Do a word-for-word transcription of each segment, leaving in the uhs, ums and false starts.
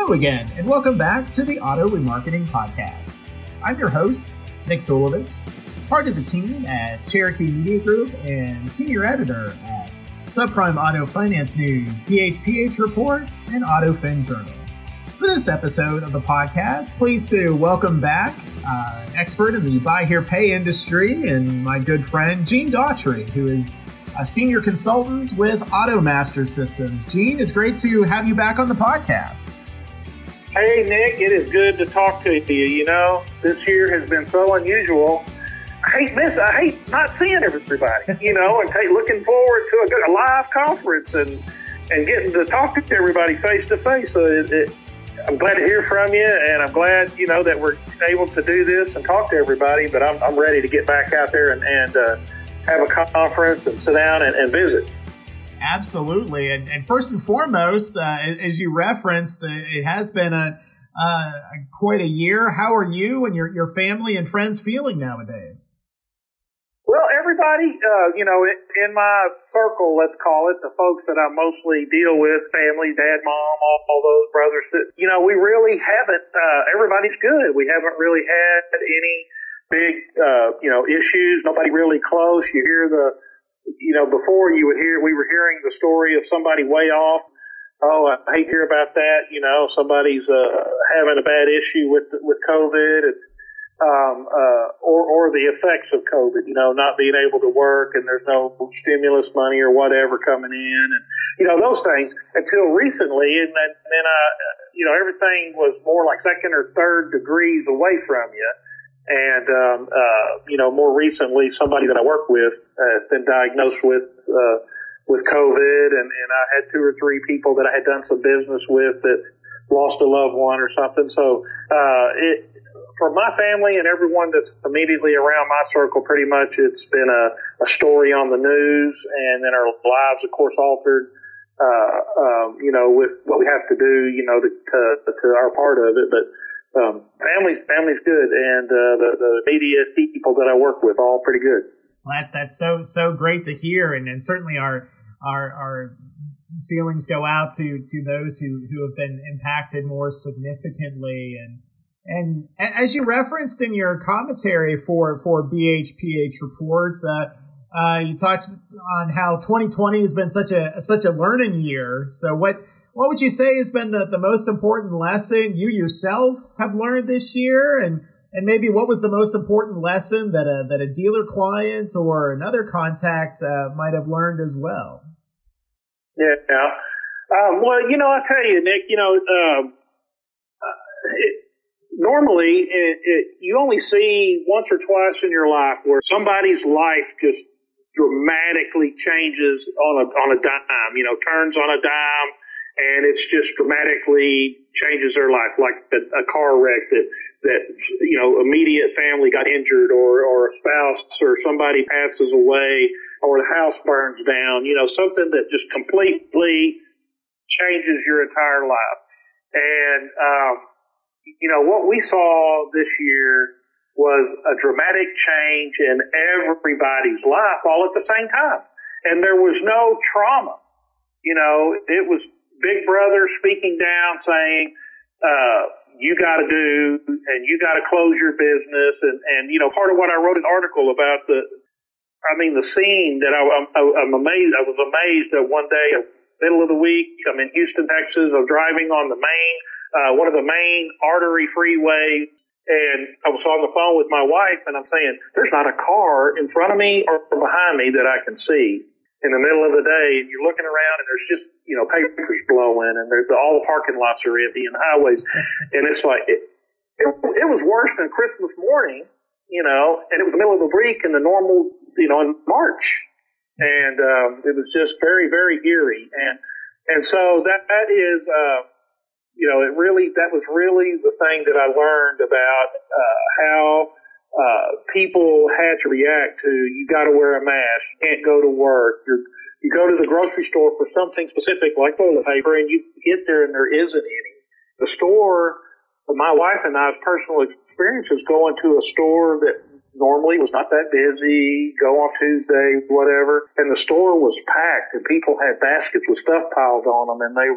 Hello again, and welcome back to the Auto Remarketing Podcast. I'm your host, Nick Solovich, part of the team at Cherokee Media Group and senior editor at Subprime Auto Finance News, B H P H Report, and AutoFin Journal. For this episode of the podcast, pleased to welcome back uh, an expert in the buy here pay industry and my good friend Gene Daughtry, who is a senior consultant with AutoMaster Systems. Gene, it's great to have you back on the podcast. Hey, Nick, it is good to talk to you. You know, this year has been so unusual. I hate miss. I hate not seeing everybody, you know, and take, looking forward to a, good, a live conference and, and getting to talk to everybody face to face. So it, it, I'm glad to hear from you, and I'm glad, you know, that we're able to do this and talk to everybody. But I'm, I'm ready to get back out there and, and uh, have a conference and sit down and, and visit. Absolutely. And, and first and foremost, uh, as, as you referenced, uh, it has been a uh, quite a year. How are you and your, your family and friends feeling nowadays? Well, everybody, uh, you know, in, in my circle, let's call it, the folks that I mostly deal with, family, dad, mom, all, all those brothers, that, you know, we really haven't, uh, everybody's good. We haven't really had any big, uh, you know, issues. Nobody really close. You hear the, you know, before you would hear, we were hearing the story of somebody way off. Oh, I hate to hear about that. You know, somebody's uh, having a bad issue with with COVID, and um, uh, or or the effects of COVID. You know, not being able to work, and there's no stimulus money or whatever coming in, and you know those things until recently, and then, then I, you know, everything was more like second or third degrees away from you. And, um, uh, you know, more recently, somebody that I work with has been diagnosed with, uh, with COVID. And, and I had two or three people that I had done some business with that lost a loved one or something. So, uh, it, for my family and everyone that's immediately around my circle, pretty much it's been a, a story on the news, and then our lives, of course, altered, uh, um, you know, with what we have to do, you know, to, to, to our part of it. But, Um, family's, family's good, and uh, the, the media people that I work with, all pretty good. Well, that, that's so so great to hear, and, and certainly our our our feelings go out to, to those who, who have been impacted more significantly. And and as you referenced in your commentary for for B H P H Reports, uh, uh, you touched on how twenty twenty has been such a such a learning year. So what. What would you say has been the, the most important lesson you yourself have learned this year? And, and maybe what was the most important lesson that a, that a dealer client or another contact uh, might have learned as well? Yeah. Um, well, you know, I'll tell you, Nick, you know, um, it, normally it, it, you only see once or twice in your life where somebody's life just dramatically changes on a, on a dime, you know, turns on a dime. And it's just dramatically changes their life, like a, a car wreck that, that, you know, immediate family got injured, or, or a spouse or somebody passes away, or the house burns down, you know, something that just completely changes your entire life. And, um, you know, what we saw this year was a dramatic change in everybody's life all at the same time. And there was no trauma. You know, it was Big Brother speaking down, saying, uh, you got to do, and you got to close your business. And, and, you know, part of what I wrote an article about the, I mean, the scene that I, I'm, I'm amazed, I was amazed that one day, middle of the week, I'm in Houston, Texas, I'm driving on the main, uh, one of the main artery freeways. And I was on the phone with my wife, and I'm saying, there's not a car in front of me or behind me that I can see in the middle of the day. And you're looking around, and there's just, you know, papers blowing, and there's all the parking lots are empty and highways. And it's like, it, it, it was worse than Christmas morning, you know, and it was the middle of the week in the normal, you know, in March. And, um, it was just very, very eerie. And, and so that, that is, uh, you know, it really, that was really the thing that I learned about, uh, how, uh, people had to react to, you got to wear a mask, you can't go to work, you're, you go to the grocery store for something specific like toilet paper, and you get there and there isn't any. The store, my wife and I's personal experience is going to a store that normally was not that busy, go on Tuesday, whatever, and the store was packed, and people had baskets with stuff piled on them, and they were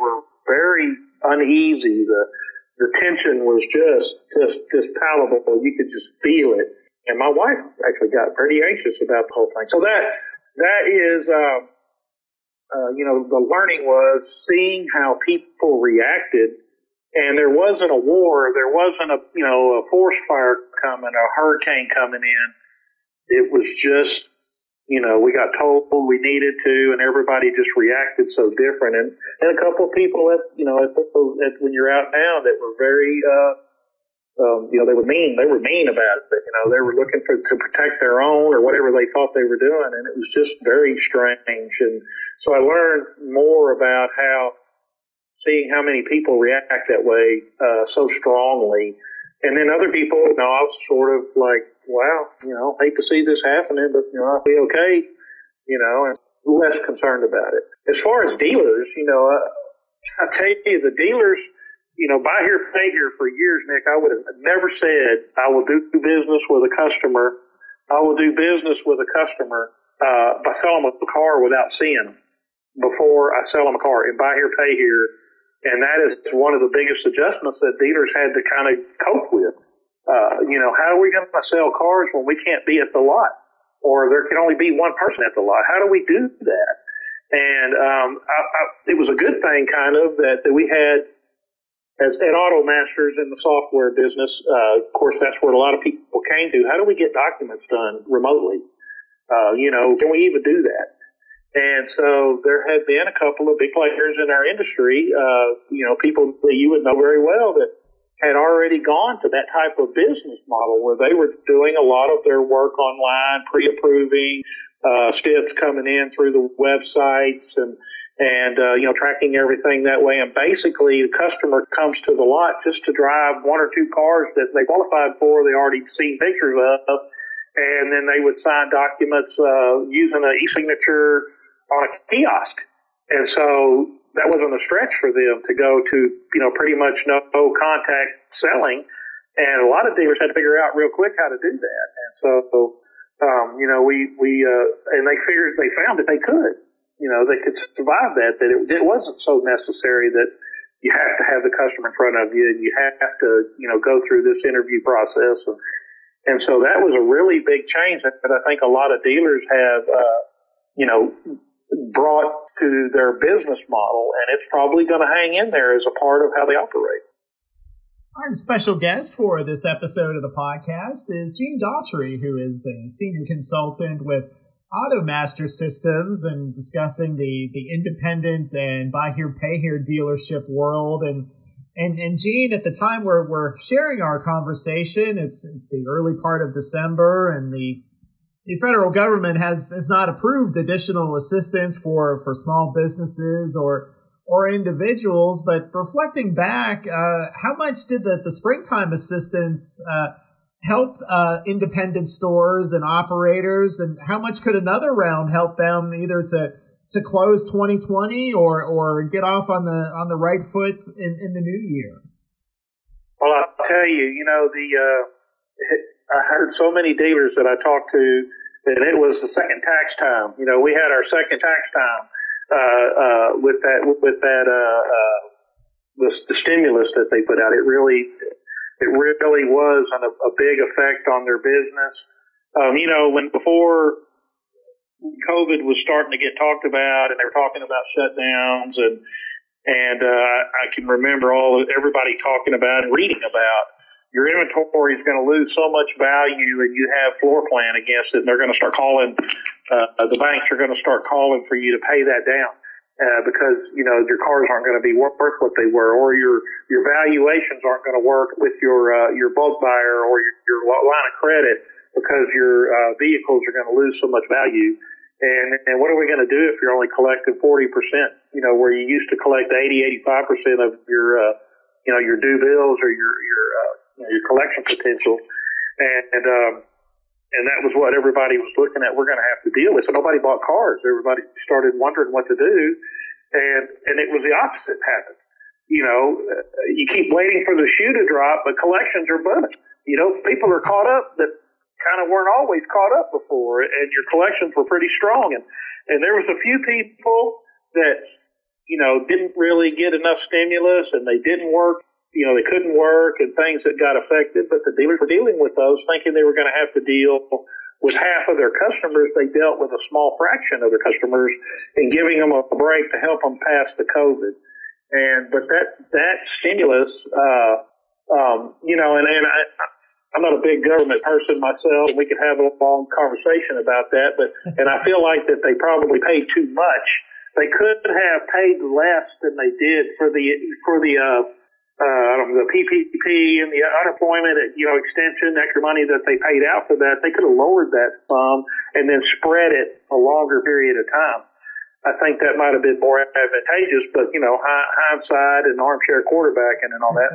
very uneasy. The the tension was just just just palpable. You could just feel it. And my wife actually got pretty anxious about the whole thing. So that that is, uh, uh, you know, the learning was seeing how people reacted. And there wasn't a war. There wasn't a, you know, a forest fire coming, a hurricane coming in. It was just, you know, we got told we needed to, and everybody just reacted so different. And, and a couple of people that, you know, at, at, when you're out now that were very, uh, um, you know, they were mean. They were mean about it. You know, they were looking for to protect their own or whatever they thought they were doing. And it was just very strange. And so I learned more about how, seeing how many people react that way uh, so strongly. And then other people, you know, I was sort of like, wow, you know, hate to see this happening, but, you know, I'll be okay, you know, and less concerned about it. As far as dealers, you know, uh, I tell you, the dealers, you know, buy here, pay here for years, Nick, I would have never said I will do business with a customer. I will do business with a customer uh, by selling them a car without seeing them before I sell them a car, and buy here, pay here. And that is one of the biggest adjustments that dealers had to kind of cope with. Uh, you know, how are we going to sell cars when we can't be at the lot, or there can only be one person at the lot? How do we do that? And um, I, I, it was a good thing, kind of, that, that we had as at AutoMasters in the software business. Uh, of course, that's where a lot of people came to. How do we get documents done remotely? Uh, you know, can we even do that? And so there had been a couple of big players in our industry, uh, you know, people that you would know very well that had already gone to that type of business model where they were doing a lot of their work online, pre-approving, uh, stiffs coming in through the websites and, and, uh, you know, tracking everything that way. And basically the customer comes to the lot just to drive one or two cars that they qualified for, they already seen pictures of, and then they would sign documents, uh, using an e-signature on a kiosk. And so that wasn't a stretch for them to go to, you know, pretty much no, no contact selling. And a lot of dealers had to figure out real quick how to do that. And so, um, you know, we, we, uh, and they figured, they found that they could, you know, they could survive that, that it, it wasn't so necessary that you have to have the customer in front of you and you have to, you know, go through this interview process. And, and so that was a really big change that I think a lot of dealers have, uh, you know, brought to their business model, and it's probably going to hang in there as a part of how they operate. Our special guest for this episode of the podcast is Gene Daughtry, who is a senior consultant with AutoMaster Systems and discussing the, the independent and buy here, pay here dealership world. And, and, and Gene, at the time we're, we're sharing our conversation, it's, it's the early part of December, and the The federal government has, has not approved additional assistance for, for small businesses or or individuals. But reflecting back, uh, how much did the, the springtime assistance uh, help uh, independent stores and operators, and how much could another round help them either to to close twenty twenty or or get off on the on the right foot in, in the new year? Well, I'll tell you, you know the. Uh I heard so many dealers that I talked to, and it was the second tax time. You know, we had our second tax time uh, uh, with that with that uh, uh, the, the stimulus that they put out. It really, it really was a, a big effect on their business. Um, you know, when before COVID was starting to get talked about, and they were talking about shutdowns, and and uh, I can remember all everybody talking about and reading about. Your inventory is going to lose so much value, and you have floor plan against it, and they're going to start calling, uh, the banks are going to start calling for you to pay that down, uh, because, you know, your cars aren't going to be worth what they were, or your, your valuations aren't going to work with your, uh, your bulk buyer or your, your line of credit, because your, uh, vehicles are going to lose so much value. And, and what are we going to do if you're only collecting forty percent, you know, where you used to collect eighty, eighty-five percent of your, uh, you know, your due bills or your, your, uh, You know, your collection potential, and and, um, and that was what everybody was looking at. We're going to have to deal with. So nobody bought cars. Everybody started wondering what to do, and and it was the opposite happened. You know, you keep waiting for the shoe to drop, but collections are booming. You know, people are caught up that kind of weren't always caught up before, and your collections were pretty strong. And and there was a few people that you know, didn't really get enough stimulus and they didn't work, you know, they couldn't work and things that got affected, but the dealers were dealing with those thinking they were going to have to deal with half of their customers. They dealt with a small fraction of their customers and giving them a break to help them pass the COVID. And, but that, that stimulus, uh, um, you know, and, and I, I'm not a big government person myself, and we could have a long conversation about that, but, and I feel like that they probably paid too much. They could have paid less than they did for the, for the, uh, uh, I don't know, the P P P and the unemployment, you know, extension, extra money that they paid out for that. They could have lowered that sum and then spread it a longer period of time. I think that might have been more advantageous, but, you know, hindsight and armchair quarterbacking and all that.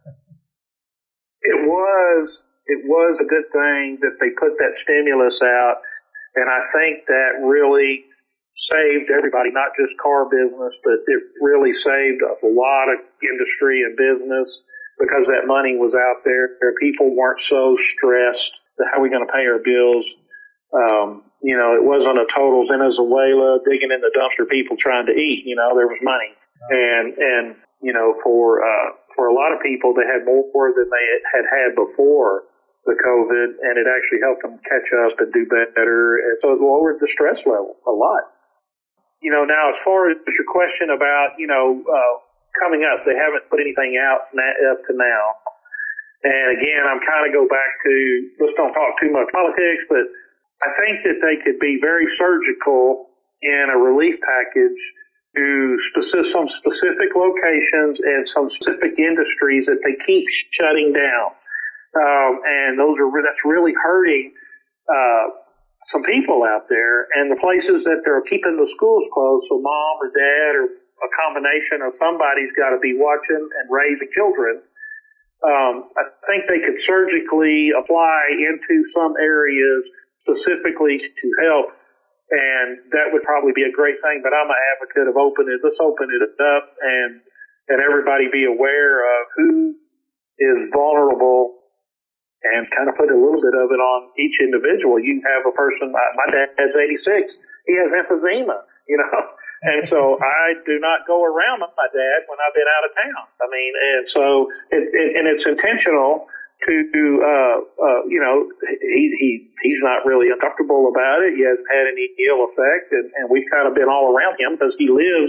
It was, it was a good thing that they put that stimulus out. And I think that really saved everybody, not just car business, but it really saved a lot of industry and business because that money was out there. People weren't so stressed that how are we going to pay our bills? Um, you know, it wasn't a total Venezuela digging in the dumpster, people trying to eat. You know, there was money. And, and, you know, for, uh, for a lot of people, they had more than they had had before the COVID, and it actually helped them catch up and do better. And so it lowered the stress level a lot. You know, now as far as your question about, you know, uh, coming up, they haven't put anything out na- up to now. And again, I'm kind of go back to, let's don't talk too much politics, but I think that they could be very surgical in a relief package to specific, some specific locations and some specific industries that they keep shutting down. Um, and those are, that's really hurting, uh, some people out there, and the places that they're keeping the schools closed, so mom or dad or a combination of somebody's got to be watching and raising children. Um, I think they could surgically apply into some areas specifically to help, and that would probably be a great thing. But I'm an advocate of opening it. Let's open it up and and everybody be aware of who is vulnerable. And kind of put a little bit of it on each individual. You have a person, my, my dad's eighty-six, he has emphysema, you know, and so I do not go around with my dad when I've been out of town. I mean, and so, it, it, and it's intentional to, uh, uh, you know, he, he, he's not really uncomfortable about it. He hasn't had any ill effect, and, and we've kind of been all around him because he lives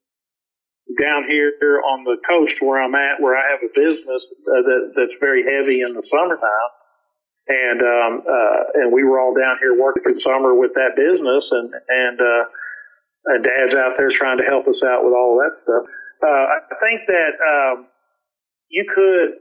down here on the coast where I'm at, where I have a business uh, that, that's very heavy in the summertime. And, um, uh, and we were all down here working through the summer with that business, and, and, uh, and Dad's out there trying to help us out with all of that stuff. Uh, I think that, um, you could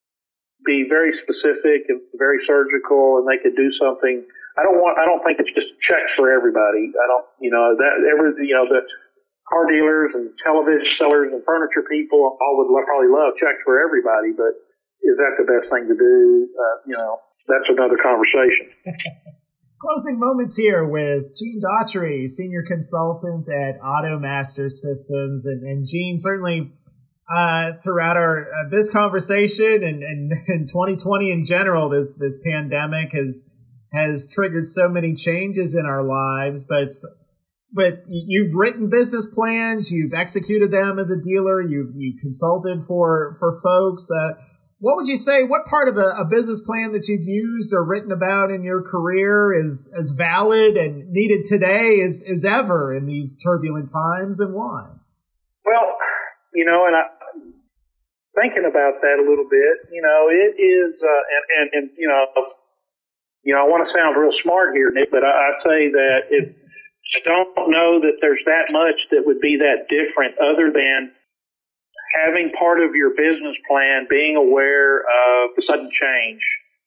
be very specific and very surgical, and they could do something. I don't want, I don't think it's just checks for everybody. I don't, you know, that every, you know, the, car dealers and television sellers and furniture people all would lo- probably love checks for everybody, but is that the best thing to do? Uh, you know, that's another conversation. Closing moments here with Gene Daughtry, Senior Consultant at AutoMaster Systems. And, and Gene, certainly uh, throughout our uh, this conversation and, and, and twenty twenty in general, this this pandemic has has triggered so many changes in our lives, but But you've written business plans, you've executed them as a dealer, you've you've consulted for for folks. Uh, what would you say? What part of a, a business plan that you've used or written about in your career is as valid and needed today as, as ever in these turbulent times, and why? Well, you know, and I thinking about that a little bit. You know, it is, uh, and, and and you know, you know, I want to sound real smart here, Nick, but I, I'd say that it. I don't know that there's that much that would be that different other than having part of your business plan being aware of the sudden change.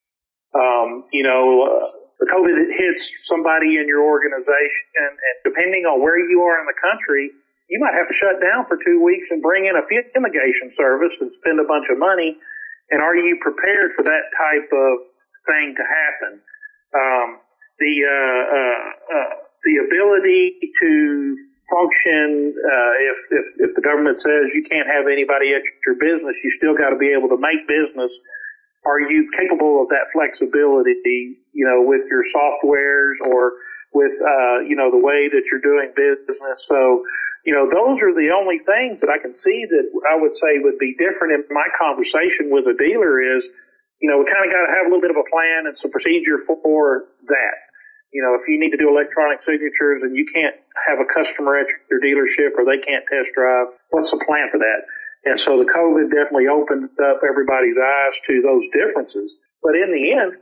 Um, you know, uh, the COVID hits somebody in your organization, and depending on where you are in the country, you might have to shut down for two weeks and bring in a fumigation service and spend a bunch of money. And are you prepared for that type of thing to happen? Um, the, uh, uh, uh, the ability to function, uh, if, if, if the government says you can't have anybody at your business, you still got to be able to make business. Are you capable of that flexibility, you know, with your softwares or with, uh, you know, the way that you're doing business? So, You know, those are the only things that I can see that I would say would be different in my conversation with a dealer is, you know, we kind of got to have a little bit of a plan and some procedure for that. You know, if you need to do electronic signatures and you can't have a customer at your dealership or they can't test drive, what's the plan for that? And so the COVID definitely opened up everybody's eyes to those differences. But in the end,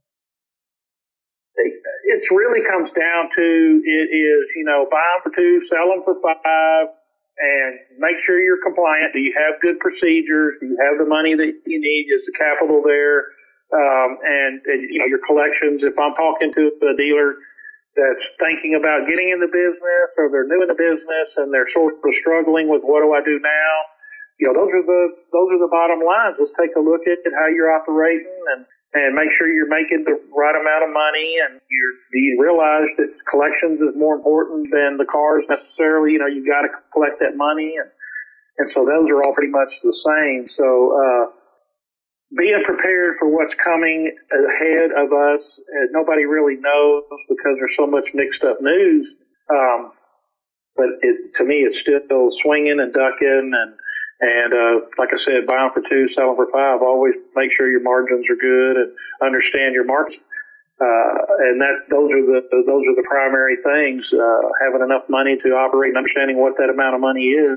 it really comes down to it is, you know, buy them for two, sell them for five, and make sure you're compliant. Do you have good procedures? Do you have the money that you need? Is the capital there? Um, and, and, you know, your collections. If I'm talking to a dealer that's thinking about getting in the business or they're new in the business and they're sort of struggling with what do I do now? You know, those are the, those are the bottom lines. Let's take a look at how you're operating and, and make sure you're making the right amount of money, and you're, you realize that collections is more important than the cars necessarily. You know, you've got to collect that money, and, and so those are all pretty much the same. So, uh, being prepared for what's coming ahead of us, uh, nobody really knows because there's so much mixed up news. Um, but it, to me, it's still swinging and ducking and, And, uh, like I said, buy them for two, sell them for five. Always make sure your margins are good and understand your market. Uh, and that, those are the, those are the primary things, uh, having enough money to operate and understanding what that amount of money is.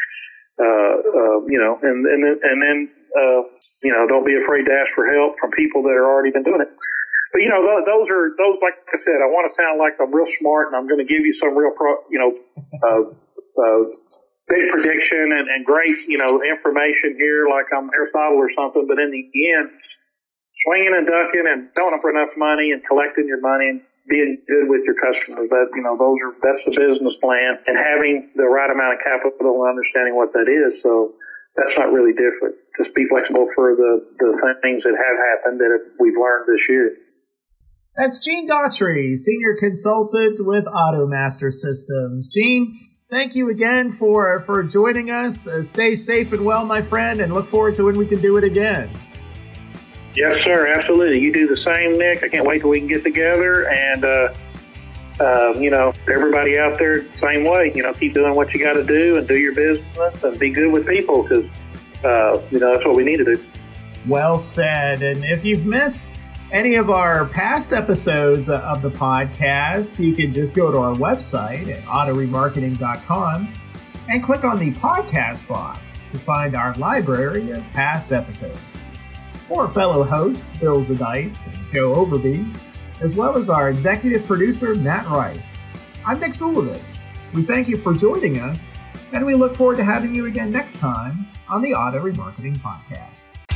Uh, uh, you know, and, and then, and then, uh, you know, don't be afraid to ask for help from people that are already been doing it. But, you know, those, those are, those, like I said, I want to sound like I'm real smart and I'm going to give you some real, pro, you know, uh, uh, big prediction and, and great, you know, information here like I'm Aristotle or something, but in the end, swinging and ducking and selling for enough money and collecting your money and being good with your customers, that, you know, those are, that's the business plan, and having the right amount of capital and understanding what that is. So that's not really different. Just be flexible for the, the things that have happened that we've learned this year. That's Gene Daughtry, Senior Consultant with AutoMaster Systems. Gene, thank you again for, for joining us. Uh, stay safe and well, my friend, and look forward to when we can do it again. Yes, sir. Absolutely. You do the same, Nick. I can't wait till we can get together. And, uh, uh, you know, everybody out there, same way. You know, keep doing what you got to do and do your business and be good with people because, uh, you know, that's what we need to do. Well said. And if you've missed any of our past episodes of the podcast, you can just go to our website at auto remarketing dot com and click on the podcast box to find our library of past episodes. For fellow hosts Bill Zadites and Joe Overby, as well as our executive producer Matt Rice, I'm Nick Zulovich. We thank you for joining us, and we look forward to having you again next time on the Auto Remarketing Podcast.